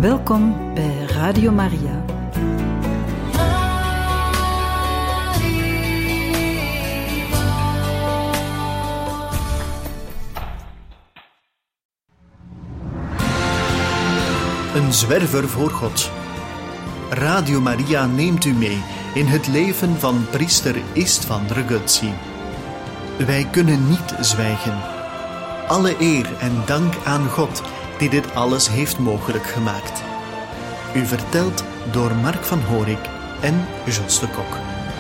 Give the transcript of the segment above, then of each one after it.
Welkom bij Radio Maria. Een zwerver voor God. Radio Maria neemt u mee in het leven van priester Istvan Raguzzi. Wij kunnen niet zwijgen. Alle eer en dank aan God die dit alles heeft mogelijk gemaakt. U vertelt door Mark van Horik en Jos de Kok.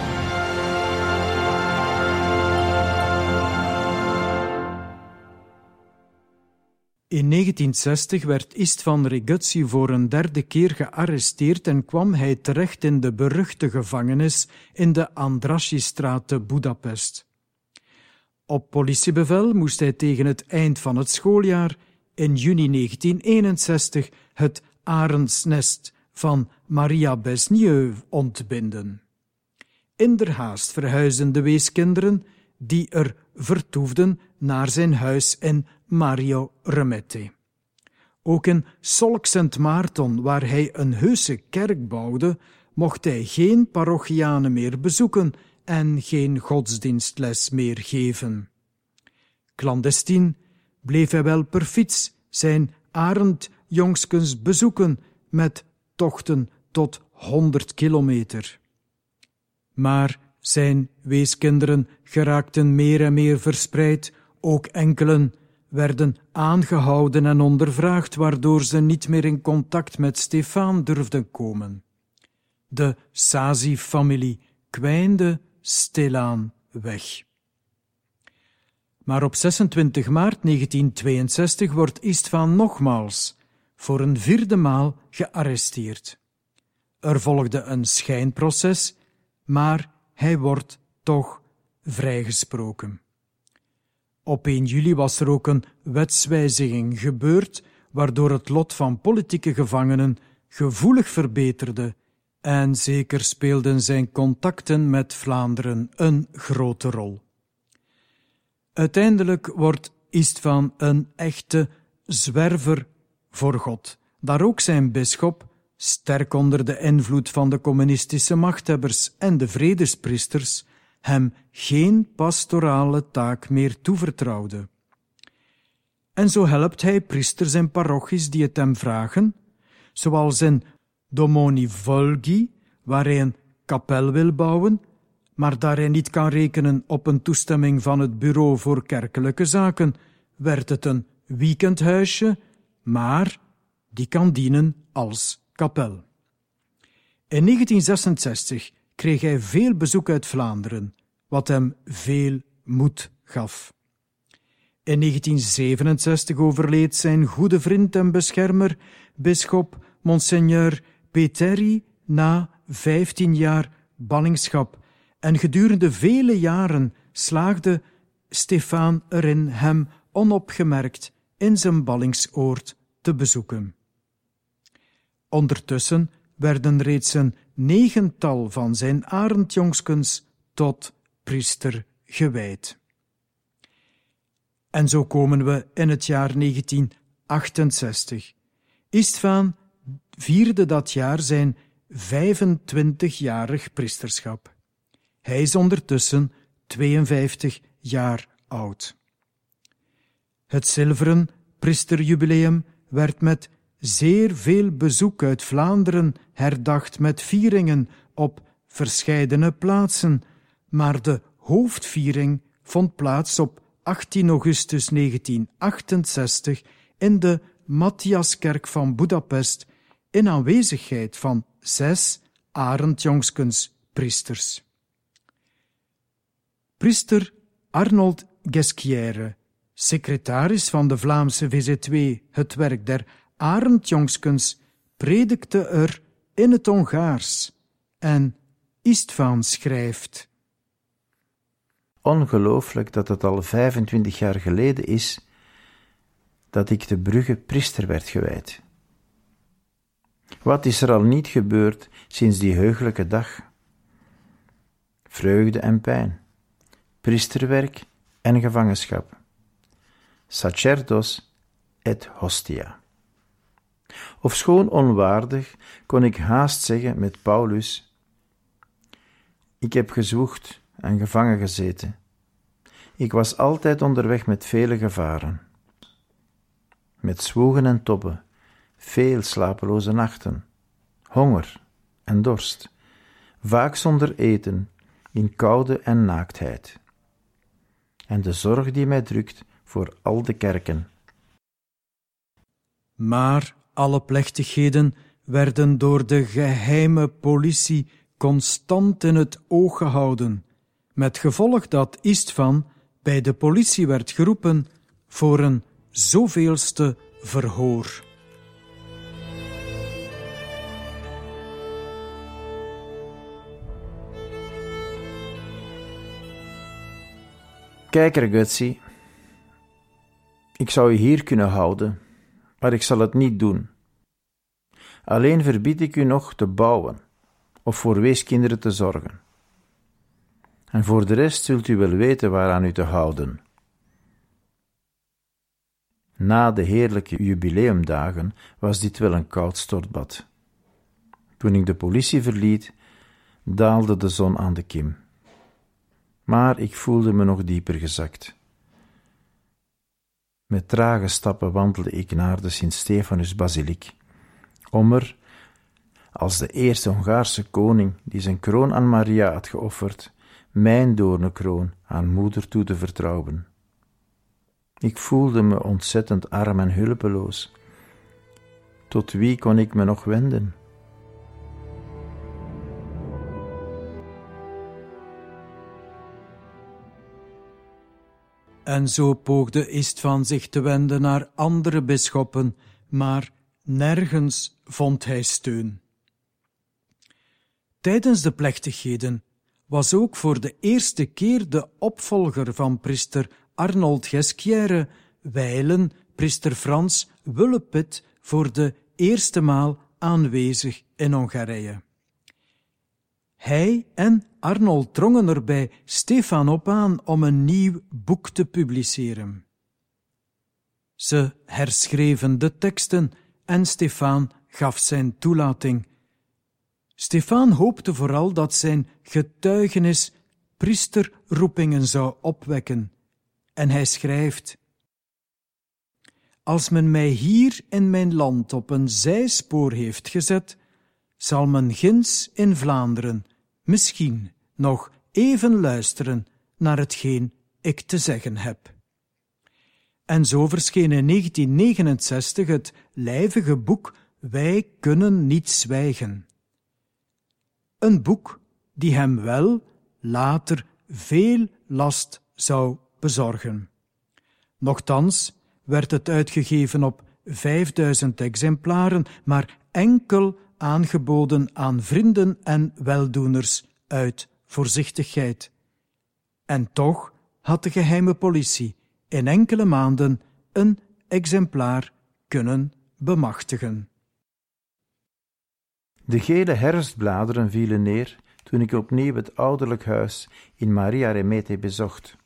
In 1960 werd Istvan Raguzzi voor een derde keer gearresteerd en kwam hij terecht in de beruchte gevangenis in de Andrássy-straat te Budapest. Op politiebevel moest hij tegen het eind van het schooljaar in juni 1961 het arendsnest van Maria Besnieux ontbinden. Inderhaast verhuisden de weeskinderen die er vertoefden naar zijn huis in Mario Remette. Ook in Solk Sint Maarten, waar hij een heuse kerk bouwde, mocht hij geen parochianen meer bezoeken en geen godsdienstles meer geven. Clandestien bleef hij wel per fiets zijn arendjongskens bezoeken met tochten tot 100 kilometer. Maar zijn weeskinderen geraakten meer en meer verspreid, ook enkelen werden aangehouden en ondervraagd, waardoor ze niet meer in contact met Stefaan durfden komen. De Sazi-familie kwijnde stilaan weg. Maar op 26 maart 1962 wordt Istvan nogmaals, voor een vierde maal, gearresteerd. Er volgde een schijnproces, maar hij wordt toch vrijgesproken. Op 1 juli was er ook een wetswijziging gebeurd, waardoor het lot van politieke gevangenen gevoelig verbeterde en zeker speelden zijn contacten met Vlaanderen een grote rol. Uiteindelijk wordt Istvan een echte zwerver voor God, daar ook zijn bisschop, sterk onder de invloed van de communistische machthebbers en de vredespriesters, hem geen pastorale taak meer toevertrouwde. En zo helpt hij priesters en parochies die het hem vragen, zoals in Domoni Volgi, waar hij een kapel wil bouwen, maar daar hij niet kan rekenen op een toestemming van het Bureau voor Kerkelijke Zaken, werd het een weekendhuisje, maar die kan dienen als kapel. In 1966 kreeg hij veel bezoek uit Vlaanderen, wat hem veel moed gaf. In 1967 overleed zijn goede vriend en beschermer, bisschop Monseigneur Peteri, na 15 jaar ballingschap, en gedurende vele jaren slaagde Stefaan erin hem onopgemerkt in zijn ballingsoord te bezoeken. Ondertussen werden reeds een 9-tal van zijn arendjongskens tot priester gewijd. En zo komen we in het jaar 1968. Istvan vierde dat jaar zijn 25-jarig priesterschap. Hij is ondertussen 52 jaar oud. Het zilveren priesterjubileum werd met zeer veel bezoek uit Vlaanderen herdacht met vieringen op verscheidene plaatsen, maar de hoofdviering vond plaats op 18 augustus 1968 in de Matthiaskerk van Budapest in aanwezigheid van 6 arendjongskens priesters. Priester Arnold Gesquière, secretaris van de Vlaamse VZ2, het werk der arendjongskens, predikte er in het Hongaars en Istvan schrijft: Ongelooflijk dat het al 25 jaar geleden is dat ik te Brugge priester werd gewijd. Wat is er al niet gebeurd sinds die heugelijke dag? Vreugde en pijn, priesterwerk en gevangenschap. Sacerdos et hostia. Ofschoon onwaardig, kon ik haast zeggen met Paulus: ik heb gezwoegd en gevangen gezeten. Ik was altijd onderweg met vele gevaren. Met zwoegen en tobben, veel slapeloze nachten, honger en dorst, vaak zonder eten, in koude en naaktheid. En de zorg die mij drukt voor al de kerken. Maar alle plechtigheden werden door de geheime politie constant in het oog gehouden, met gevolg dat Istvan bij de politie werd geroepen voor een zoveelste verhoor. Kijk, Ragazzi, ik zou u hier kunnen houden, maar ik zal het niet doen. Alleen verbied ik u nog te bouwen of voor weeskinderen te zorgen. En voor de rest zult u wel weten waaraan u te houden. Na de heerlijke jubileumdagen was dit wel een koud stortbad. Toen ik de politie verliet, daalde de zon aan de kim. Maar ik voelde me nog dieper gezakt. Met trage stappen wandelde ik naar de Sint-Stefanus-basiliek, om er, als de eerste Hongaarse koning die zijn kroon aan Maria had geofferd, mijn doornenkroon aan moeder toe te vertrouwen. Ik voelde me ontzettend arm en hulpeloos. Tot wie kon ik me nog wenden? En zo poogde Istvan zich te wenden naar andere bisschoppen, maar nergens vond hij steun. Tijdens de plechtigheden was ook voor de eerste keer de opvolger van priester Arnold Ghesquière, wijlen priester Frans Wullepit, voor de eerste maal aanwezig in Hongarije. Hij en Arnold drongen er bij Stefan op aan om een nieuw boek te publiceren. Ze herschreven de teksten en Stefan gaf zijn toelating. Stefan hoopte vooral dat zijn getuigenis priesterroepingen zou opwekken. En hij schrijft: als men mij hier in mijn land op een zijspoor heeft gezet, zal men ginds in Vlaanderen misschien nog even luisteren naar hetgeen ik te zeggen heb. En zo verscheen in 1969 het lijvige boek Wij kunnen niet zwijgen. Een boek die hem wel later veel last zou bezorgen. Nochtans werd het uitgegeven op 5000 exemplaren, maar enkel aangeboden aan vrienden en weldoeners uit voorzichtigheid. En toch had de geheime politie in enkele maanden een exemplaar kunnen bemachtigen. De gele herfstbladeren vielen neer toen ik opnieuw het ouderlijk huis in Maria Remete bezocht.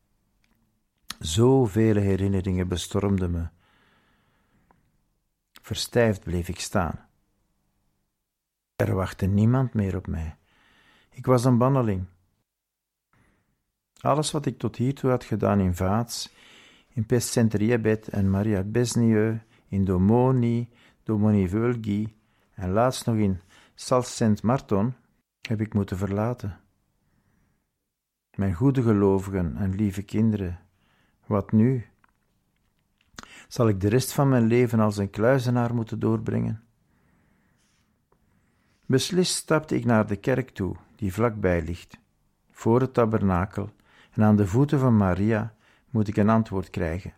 Zoveel herinneringen bestormden me. Verstijfd bleef ik staan. Er wachtte niemand meer op mij. Ik was een banneling. Alles wat ik tot hiertoe had gedaan in Vaats, in Pescentriebet en Maria Besnieu, in Domoni, Domoni Völgi en laatst nog in Salt-Saint-Martin, heb ik moeten verlaten. Mijn goede gelovigen en lieve kinderen, wat nu? Zal ik de rest van mijn leven als een kluizenaar moeten doorbrengen? Beslist stapte ik naar de kerk toe, die vlakbij ligt, voor het tabernakel, en aan de voeten van Maria moet ik een antwoord krijgen.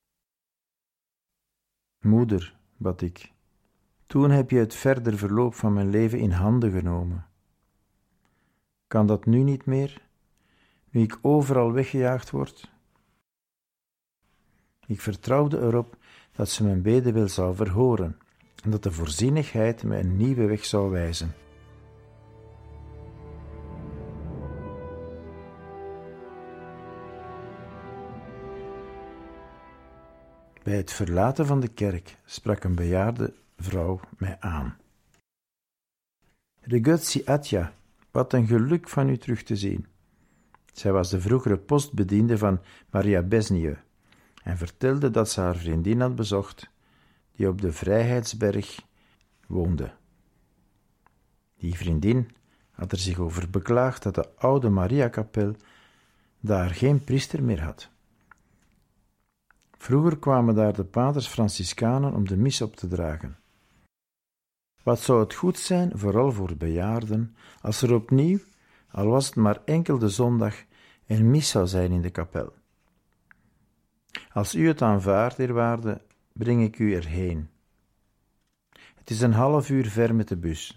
Moeder, bad ik, toen heb je het verder verloop van mijn leven in handen genomen. Kan dat nu niet meer, nu ik overal weggejaagd word? Ik vertrouwde erop dat ze mijn bede wel zou verhoren en dat de voorzienigheid me een nieuwe weg zou wijzen. Bij het verlaten van de kerk sprak een bejaarde vrouw mij aan. Ragazzi Atja, wat een geluk van u terug te zien. Zij was de vroegere postbediende van Maria Besnieu en vertelde dat ze haar vriendin had bezocht, die op de Vrijheidsberg woonde. Die vriendin had er zich over beklaagd dat de oude Mariakapel daar geen priester meer had. Vroeger kwamen daar de paters Franciscanen om de mis op te dragen. Wat zou het goed zijn, vooral voor bejaarden, als er opnieuw, al was het maar enkel de zondag, een mis zou zijn in de kapel. Als u het aanvaardt, eerwaarde, breng ik u erheen. Het is een half uur ver met de bus.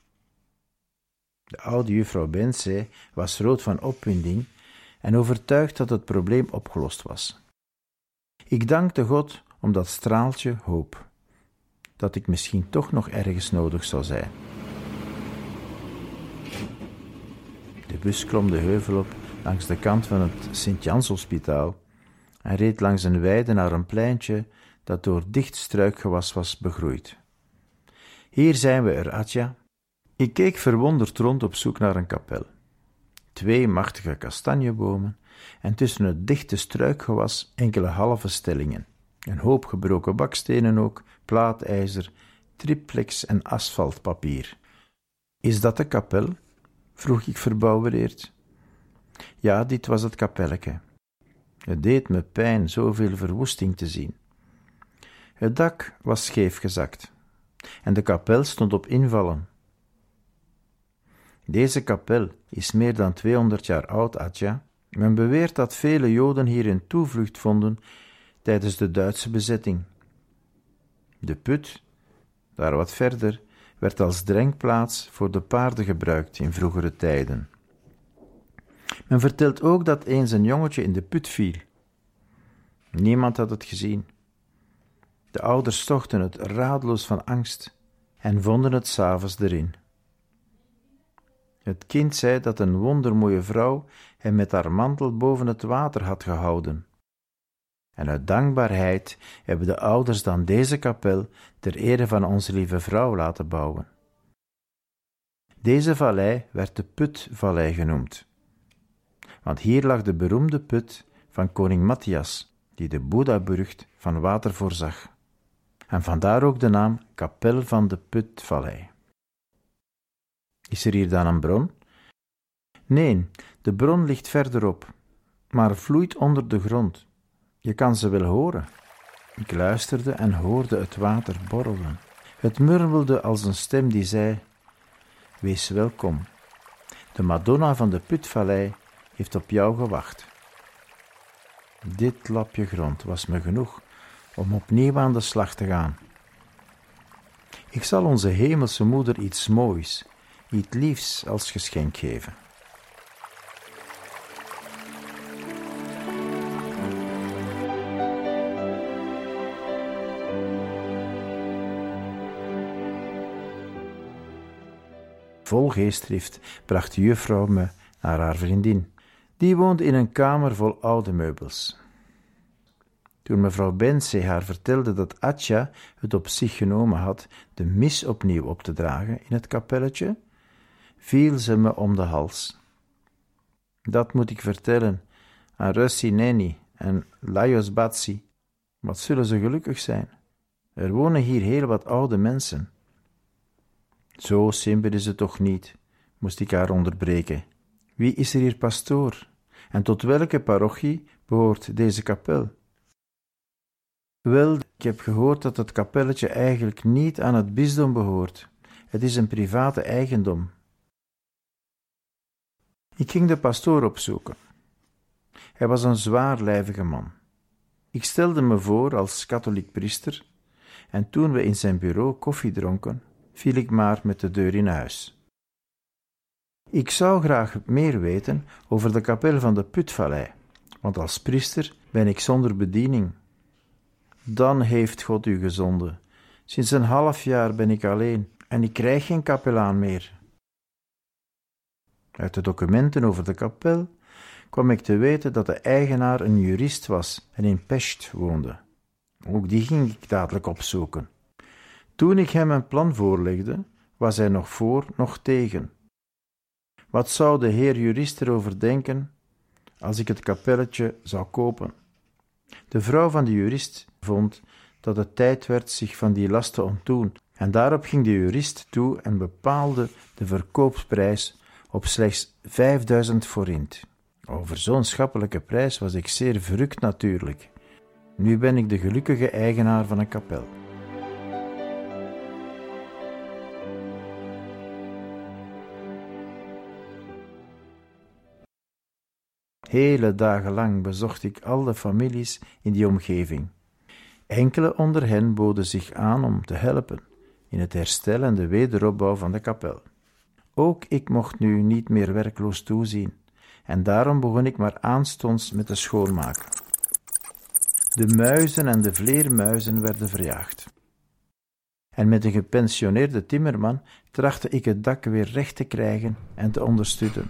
De oude juffrouw Bensey was rood van opwinding en overtuigd dat het probleem opgelost was. Ik dankte God om dat straaltje hoop, dat ik misschien toch nog ergens nodig zou zijn. De bus klom de heuvel op langs de kant van het Sint-Janshospitaal en reed langs een weide naar een pleintje dat door dicht struikgewas was begroeid. Hier zijn we er, Atja. Ik keek verwonderd rond op zoek naar een kapel. 2 machtige kastanjebomen en tussen het dichte struikgewas enkele halve stellingen. Een hoop gebroken bakstenen ook, plaatijzer, triplex en asfaltpapier. Is dat de kapel? Vroeg ik verbouwereerd. Ja, dit was het kapelletje. Het deed me pijn zoveel verwoesting te zien. Het dak was scheef gezakt en de kapel stond op invallen. Deze kapel is meer dan 200 jaar oud, Atja. Men beweert dat vele Joden hierin toevlucht vonden tijdens de Duitse bezetting. De put, daar wat verder, werd als drinkplaats voor de paarden gebruikt in vroegere tijden. Men vertelt ook dat eens een jongetje in de put viel. Niemand had het gezien. De ouders zochten het radeloos van angst en vonden het 's avonds erin. Het kind zei dat een wondermooie vrouw hem met haar mantel boven het water had gehouden. En uit dankbaarheid hebben de ouders dan deze kapel ter ere van onze lieve vrouw laten bouwen. Deze vallei werd de Putvallei genoemd, want hier lag de beroemde put van koning Matthias, die de Boeddhaburcht van water voorzag. En vandaar ook de naam Kapel van de Putvallei. Is er hier dan een bron? Nee, de bron ligt verderop, maar vloeit onder de grond. Je kan ze wel horen. Ik luisterde en hoorde het water borrelen. Het murmelde als een stem die zei: wees welkom. De Madonna van de Putvallei heeft op jou gewacht. Dit lapje grond was me genoeg om opnieuw aan de slag te gaan. Ik zal onze hemelse moeder iets moois, iets liefs als geschenk geven. Vol geestdrift bracht de juffrouw me naar haar vriendin. Die woonde in een kamer vol oude meubels. Toen mevrouw Bensey haar vertelde dat Atja het op zich genomen had de mis opnieuw op te dragen in het kapelletje, viel ze me om de hals. Dat moet ik vertellen aan Russi Neni en Lajos Batsi. Wat zullen ze gelukkig zijn? Er wonen hier heel wat oude mensen. Zo simpel is het toch niet, moest ik haar onderbreken. Wie is er hier pastoor? En tot welke parochie behoort deze kapel? Wel, ik heb gehoord dat het kapelletje eigenlijk niet aan het bisdom behoort. Het is een private eigendom. Ik ging de pastoor opzoeken. Hij was een zwaarlijvige man. Ik stelde me voor als katholiek priester en toen we in zijn bureau koffie dronken, viel ik maar met de deur in huis. Ik zou graag meer weten over de kapel van de Putvallei, want als priester ben ik zonder bediening. Dan heeft God u gezonden. Sinds een half jaar ben ik alleen en ik krijg geen kapelaan meer. Uit de documenten over de kapel kwam ik te weten dat de eigenaar een jurist was en in Pest woonde. Ook die ging ik dadelijk opzoeken. Toen ik hem een plan voorlegde, was hij nog voor, nog tegen. Wat zou de heer jurist erover denken als ik het kapelletje zou kopen? De vrouw van de jurist vond dat het tijd werd zich van die last te ontdoen, en daarop ging de jurist toe en bepaalde de verkoopsprijs op slechts 5000 forint. Over zo'n schappelijke prijs was ik zeer verrukt natuurlijk. Nu ben ik de gelukkige eigenaar van een kapel. Hele dagen lang bezocht ik al de families in die omgeving. Enkele onder hen boden zich aan om te helpen in het herstel en de wederopbouw van de kapel. Ook ik mocht nu niet meer werkloos toezien, en daarom begon ik maar aanstonds met de schoonmaken. De muizen en de vleermuizen werden verjaagd. En met een gepensioneerde timmerman trachtte ik het dak weer recht te krijgen en te ondersteunen.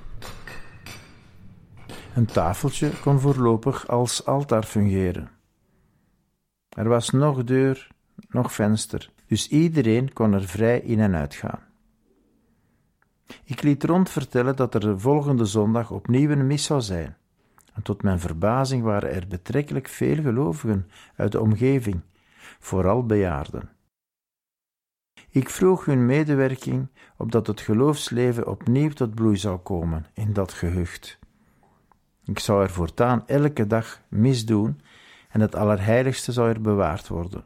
Een tafeltje kon voorlopig als altaar fungeren. Er was nog deur, nog venster, dus iedereen kon er vrij in en uit gaan. Ik liet rond vertellen dat er de volgende zondag opnieuw een mis zou zijn. En tot mijn verbazing waren er betrekkelijk veel gelovigen uit de omgeving, vooral bejaarden. Ik vroeg hun medewerking opdat het geloofsleven opnieuw tot bloei zou komen in dat gehucht. Ik zou er voortaan elke dag mis doen en het Allerheiligste zou er bewaard worden.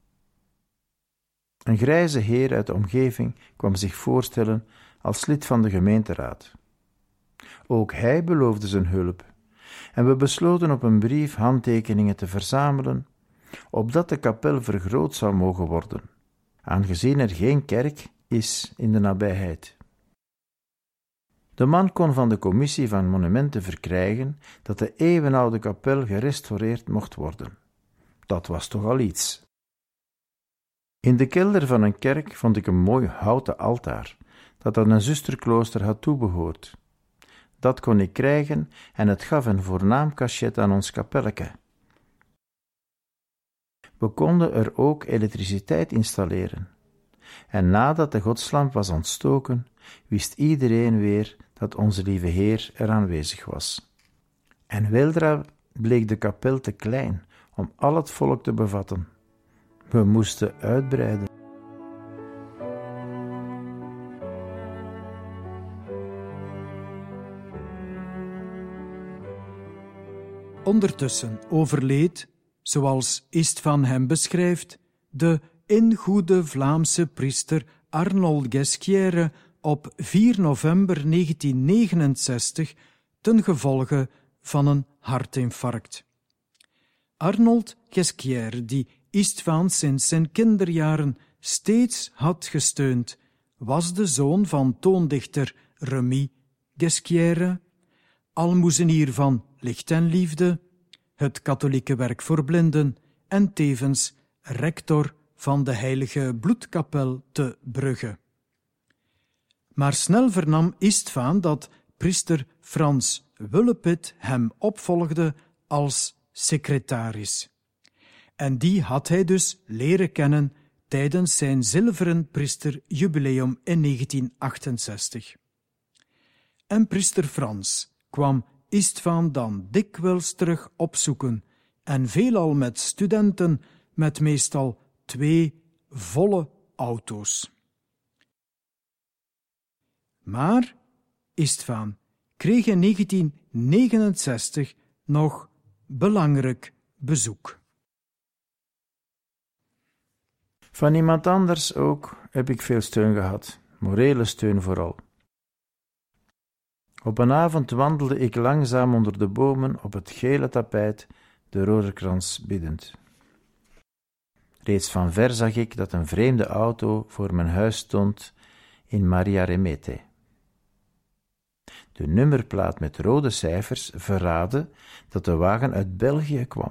Een grijze heer uit de omgeving kwam zich voorstellen als lid van de gemeenteraad. Ook hij beloofde zijn hulp, en we besloten op een brief handtekeningen te verzamelen, opdat de kapel vergroot zou mogen worden, aangezien er geen kerk is in de nabijheid. De man kon van de commissie van monumenten verkrijgen dat de eeuwenoude kapel gerestaureerd mocht worden. Dat was toch al iets. In de kelder van een kerk vond ik een mooi houten altaar, dat aan een zusterklooster had toebehoord. Dat kon ik krijgen en het gaf een voornaam cachet aan ons kapelleke. We konden er ook elektriciteit installeren. En nadat de godslamp was ontstoken, wist iedereen weer dat onze lieve Heer er aanwezig was. En weldra bleek de kapel te klein om al het volk te bevatten. We moesten uitbreiden. Ondertussen overleed, zoals Istvan hem beschrijft, de ingoede Vlaamse priester Arnold Ghesquière op 4 november 1969 ten gevolge van een hartinfarct. Arnold Ghesquière, die Istvan sinds zijn kinderjaren steeds had gesteund, was de zoon van toondichter Remy Ghesquière, almoezenier van Licht en Liefde, het katholieke werk voor blinden en tevens rector van de Heilige Bloedkapel te Brugge. Maar snel vernam Istvan dat priester Frans Wullepit hem opvolgde als secretaris. En die had hij dus leren kennen tijdens zijn zilveren priesterjubileum in 1968. En priester Frans kwam Istvan dan dikwijls terug opzoeken, en veelal met studenten met meestal 2 volle auto's. Maar Istvan kreeg in 1969 nog belangrijk bezoek. Van iemand anders ook heb ik veel steun gehad, morele steun vooral. Op een avond wandelde ik langzaam onder de bomen op het gele tapijt, de rozenkrans biddend. Reeds van ver zag ik dat een vreemde auto voor mijn huis stond in Maria Remete. De nummerplaat met rode cijfers verraadde dat de wagen uit België kwam.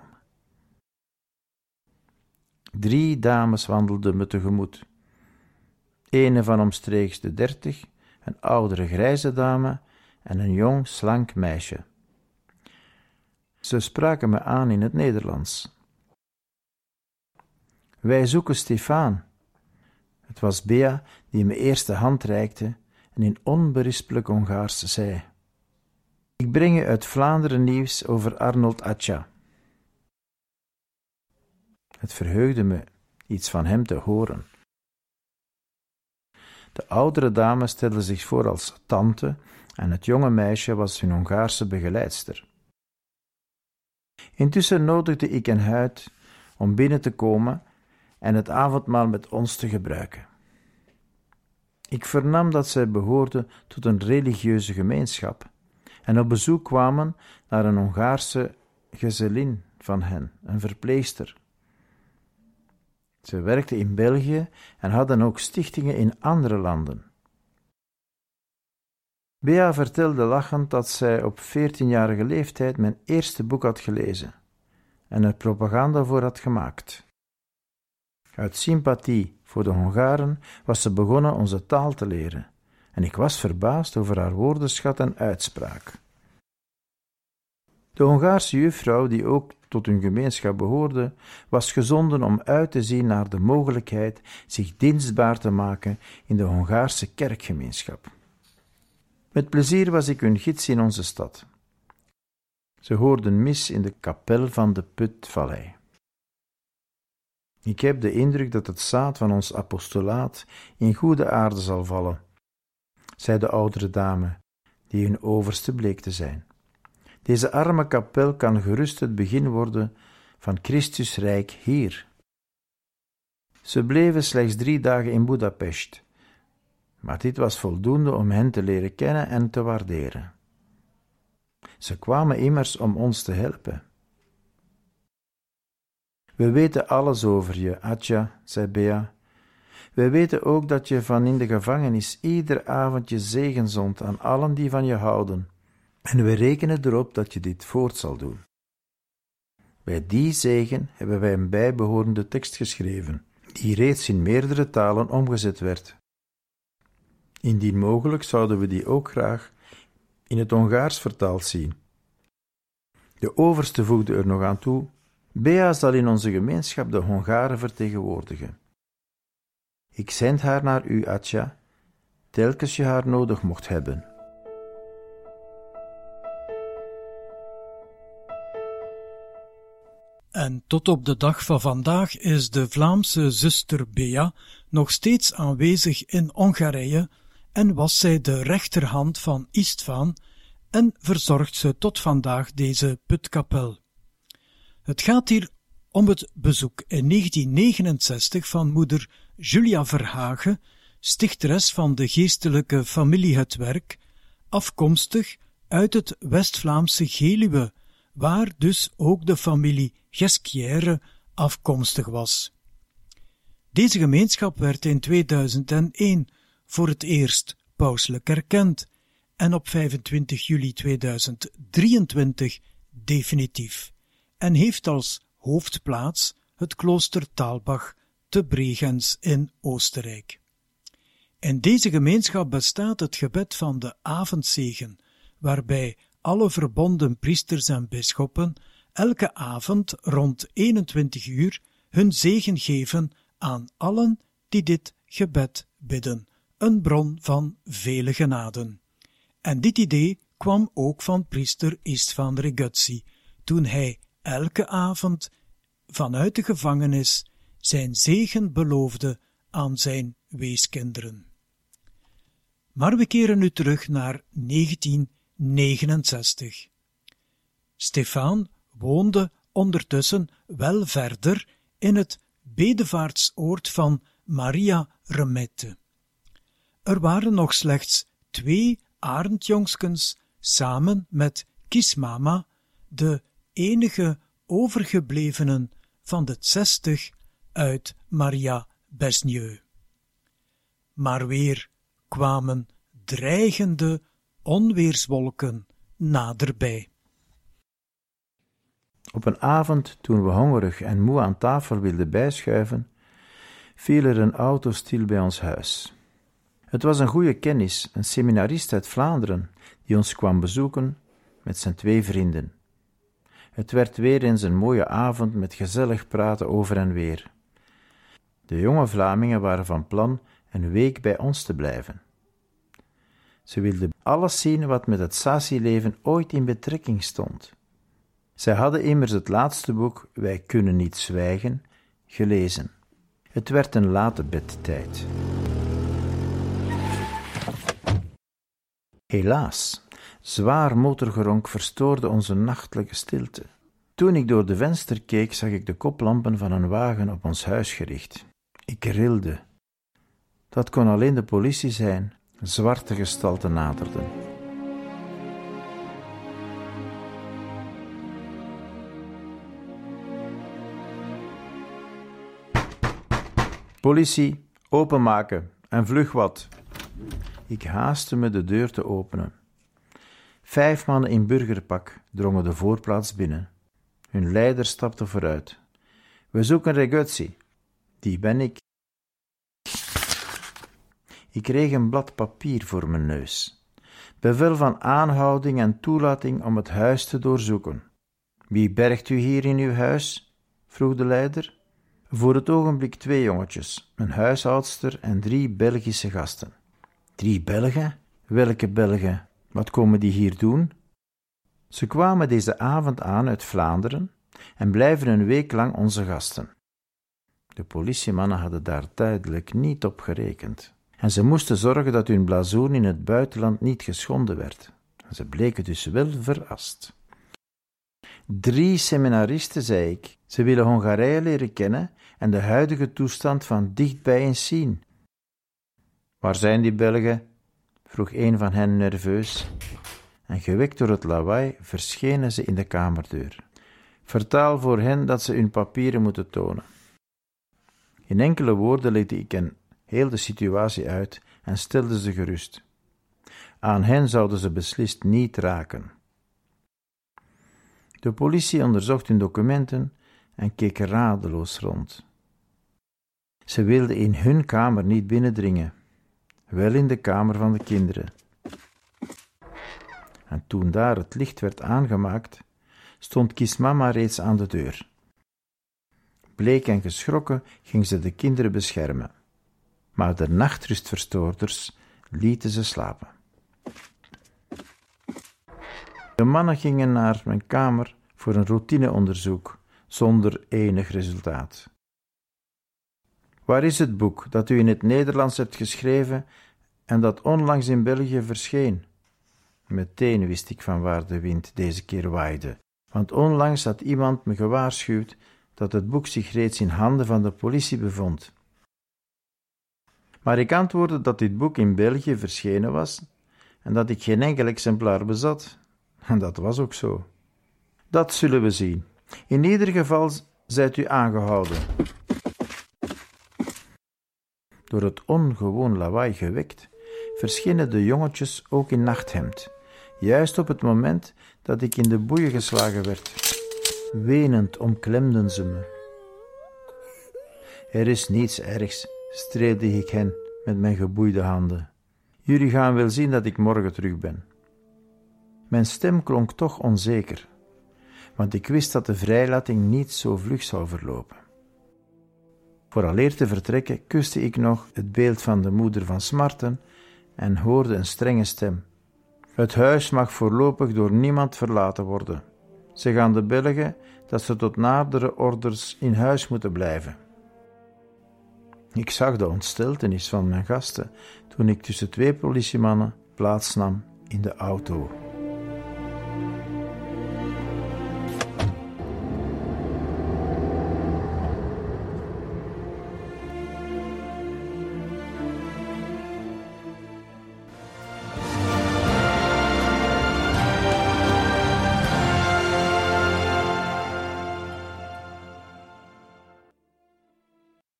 3 dames wandelden me tegemoet. Ene van omstreeks de 30, een oudere grijze dame en een jong, slank meisje. Ze spraken me aan in het Nederlands. Wij zoeken Stefaan, Het was Bea die me eerst de hand reikte en in onberispelijk Hongaars zei: Ik breng je uit Vlaanderen nieuws over Arnold Atja. Het verheugde me iets van hem te horen. De oudere dame stelde zich voor als tante en het jonge meisje was hun Hongaarse begeleidster. Intussen nodigde ik hen uit om binnen te komen en het avondmaal met ons te gebruiken. Ik vernam dat zij behoorden tot een religieuze gemeenschap en op bezoek kwamen naar een Hongaarse gezellin van hen, een verpleegster. Ze werkten in België en hadden ook stichtingen in andere landen. Bea vertelde lachend dat zij op 14-jarige leeftijd mijn eerste boek had gelezen en er propaganda voor had gemaakt. Uit sympathie voor de Hongaren was ze begonnen onze taal te leren en ik was verbaasd over haar woordenschat en uitspraak. De Hongaarse juffrouw, die ook tot hun gemeenschap behoorde, was gezonden om uit te zien naar de mogelijkheid zich dienstbaar te maken in de Hongaarse kerkgemeenschap. Met plezier was ik hun gids in onze stad. Ze hoorden mis in de kapel van de Putvallei. Ik heb de indruk dat het zaad van ons apostolaat in goede aarde zal vallen, zei de oudere dame, die hun overste bleek te zijn. Deze arme kapel kan gerust het begin worden van Christus Rijk hier. Ze bleven slechts 3 dagen in Budapest, maar dit was voldoende om hen te leren kennen en te waarderen. Ze kwamen immers om ons te helpen. We weten alles over je, Atja, zei Bea. We weten ook dat je van in de gevangenis ieder avond je zegen zond aan allen die van je houden. En we rekenen erop dat je dit voort zal doen. Bij die zegen hebben wij een bijbehorende tekst geschreven, die reeds in meerdere talen omgezet werd. Indien mogelijk zouden we die ook graag in het Hongaars vertaald zien. De overste voegde er nog aan toe: Bea zal in onze gemeenschap de Hongaren vertegenwoordigen. Ik zend haar naar u, Atja, telkens je haar nodig mocht hebben. En tot op de dag van vandaag is de Vlaamse zuster Bea nog steeds aanwezig in Hongarije en was zij de rechterhand van István en verzorgt ze tot vandaag deze putkapel. Het gaat hier om het bezoek in 1969 van moeder Julia Verhagen, stichteres van de geestelijke familie Het Werk, afkomstig uit het West-Vlaamse Geluwe, waar dus ook de familie Gesquière afkomstig was. Deze gemeenschap werd in 2001 voor het eerst pauselijk erkend en op 25 juli 2023 definitief en heeft als hoofdplaats het klooster Thalbach te Bregenz in Oostenrijk. In deze gemeenschap bestaat het gebed van de avondzegen, waarbij alle verbonden priesters en bisschoppen elke avond rond 21 uur hun zegen geven aan allen die dit gebed bidden, een bron van vele genaden. En dit idee kwam ook van priester István Rigutzi, toen hij elke avond vanuit de gevangenis zijn zegen beloofde aan zijn weeskinderen. Maar we keren nu terug naar 1969. Stefaan woonde ondertussen wel verder in het bedevaartsoord van Maria Remette. Er waren nog slechts 2 arendjongskens samen met Kismama, de enige overgeblevenen van de 60 uit Maria Besnieu. Maar weer kwamen dreigende onweerswolken naderbij. Op een avond, toen we hongerig en moe aan tafel wilden bijschuiven, viel er een auto stil bij ons huis. Het was een goede kennis, een seminarist uit Vlaanderen, die ons kwam bezoeken met zijn 2 vrienden. Het werd weer eens een mooie avond met gezellig praten over en weer. De jonge Vlamingen waren van plan een week bij ons te blijven. Ze wilden alles zien wat met het Sassi-leven ooit in betrekking stond. Zij hadden immers het laatste boek, Wij kunnen niet zwijgen, gelezen. Het werd een late bedtijd. Helaas, zwaar motorgeronk verstoorde onze nachtelijke stilte. Toen ik door de venster keek, zag ik de koplampen van een wagen op ons huis gericht. Ik rilde. Dat kon alleen de politie zijn. Zwarte gestalten naderden. Politie, openmaken en vlug wat. Ik haastte me de deur te openen. 5 mannen in burgerpak drongen de voorplaats binnen. Hun leider stapte vooruit. We zoeken Reguzzi. Die ben ik. Ik kreeg een blad papier voor mijn neus. Bevel van aanhouding en toelating om het huis te doorzoeken. Wie bergt u hier in uw huis? Vroeg de leider. Voor het ogenblik 2 jongetjes, een huishoudster en 3 Belgische gasten. 3 Belgen? Welke Belgen? Wat komen die hier doen? Ze kwamen deze avond aan uit Vlaanderen en blijven een week lang onze gasten. De politiemannen hadden daar duidelijk niet op gerekend. En ze moesten zorgen dat hun blazoen in het buitenland niet geschonden werd. Ze bleken dus wel verrast. 3 seminaristen, zei ik. Ze willen Hongarije leren kennen en de huidige toestand van dichtbij eens zien. Waar zijn die Belgen? Vroeg een van hen nerveus. En gewekt door het lawaai verschenen ze in de kamerdeur. Vertaal voor hen dat ze hun papieren moeten tonen. In enkele woorden legde ik hen heel de situatie uit en stelde ze gerust. Aan hen zouden ze beslist niet raken. De politie onderzocht hun documenten en keek radeloos rond. Ze wilden in hun kamer niet binnendringen, wel in de kamer van de kinderen. En toen daar het licht werd aangemaakt, stond Kismama reeds aan de deur. Bleek en geschrokken ging ze de kinderen beschermen, maar de nachtrustverstoorders lieten ze slapen. De mannen gingen naar mijn kamer voor een routineonderzoek, zonder enig resultaat. Waar is het boek dat u in het Nederlands hebt geschreven en dat onlangs in België verscheen? Meteen wist ik van waar de wind deze keer waaide, want onlangs had iemand me gewaarschuwd dat het boek zich reeds in handen van de politie bevond. Maar ik antwoordde dat dit boek in België verschenen was en dat ik geen enkel exemplaar bezat. En dat was ook zo. Dat zullen we zien. In ieder geval zijt u aangehouden. Door het ongewoon lawaai gewekt, verschenen de jongetjes ook in nachthemd, juist op het moment dat ik in de boeien geslagen werd. Wenend omklemden ze me. Er is niets ergs, streelde ik hen met mijn geboeide handen. Jullie gaan wel zien dat ik morgen terug ben. Mijn stem klonk toch onzeker, want ik wist dat de vrijlating niet zo vlug zou verlopen. Vooraleer te vertrekken kuste ik nog het beeld van de moeder van Smarten en hoorde een strenge stem. Het huis mag voorlopig door niemand verlaten worden. Zeg aan de Belgen dat ze tot nadere orders in huis moeten blijven. Ik zag de ontsteltenis van mijn gasten toen ik tussen 2 politiemannen plaatsnam in de auto.